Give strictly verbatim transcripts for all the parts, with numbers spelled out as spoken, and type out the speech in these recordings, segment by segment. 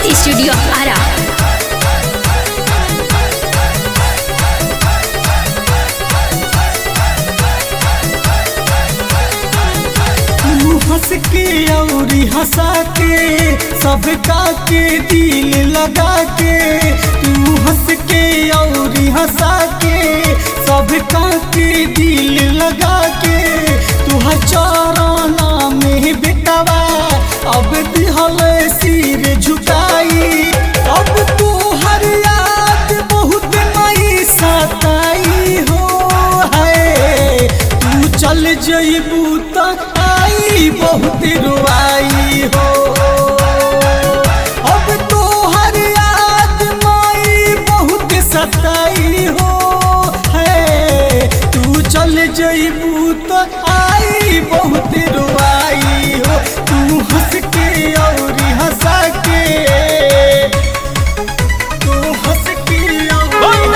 Studio Ara. हंस के औरी हंसा के सबका के दिल लगा के, तू हंस के औरी हंसा के सबका के दिल लगा के, तू चौराना में बेटवा अब दिहल सिर झुकाई। अब तू हर याद बहुत मई सताई हो है, तू चल जइबू त आई बहुत रुआई हो। अब तो हर याद माई बहुत सताई हो है, तू चल जइबू तो आई बहुत रुआई हो। तू हंस के और हंसा के, तू हंस के और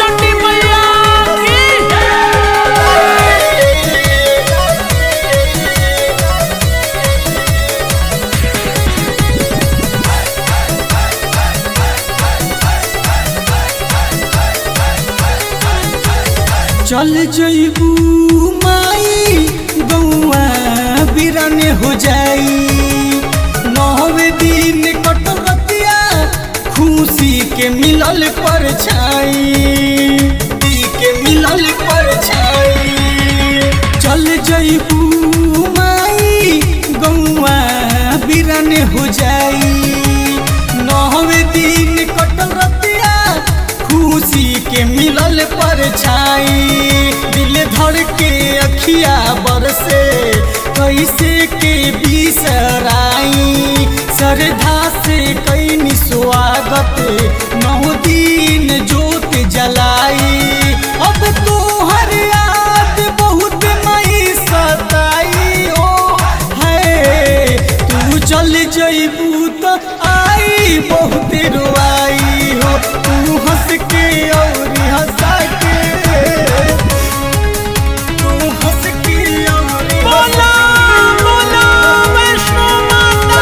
चल जइबू माई गौआ बिरन हो जाई। नौवे दिन कटरतिया खुशी के मिलल पर छाई, के मिलल पर छाई। चल जइबू माई गौआ बिरन हो जाई। नौवे दिन कटरतिया खुशी के मिलल पर छाई। दिल धड़ के अखिया बरसे कैसे के बिसराई, श्रद्धा से कैनी स्वागत नौ दिन जोत जलाई। अब तो हर याद बहुत मई सताई हो है, तू चल जइबू तो आई बहुत रुआई हो। तू हंस के और हंसा के, तू हंस के और बोला बोला वैष्णो माता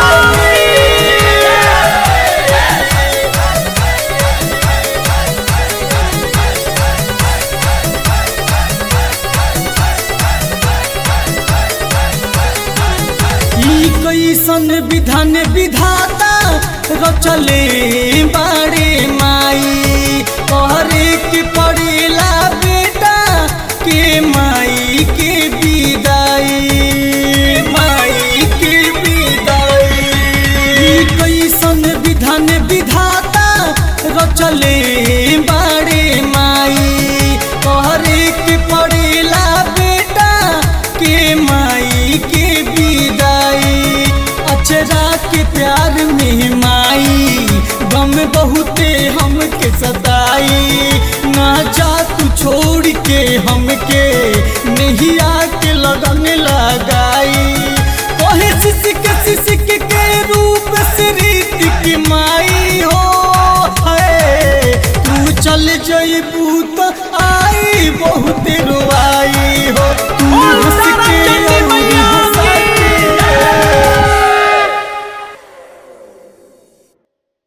की। कैसन विधान विधाता रचले बाड़े माई, कहरे के पड़ेला बेटा के माई के विदाई, माई के विदाई। कैसन विधान विधाता रचले बाड़े माई, कहरे के पड़ेला बेटा के माई के विदाई। अचरा के प्यार में माई गम बहुते हमके सताई। ना जा तू छोड़ के हमके नहीं आके लगन लगाई। कहे सिसक सिसक के रूप से रीत की माई हो है, तू चल जइबू तो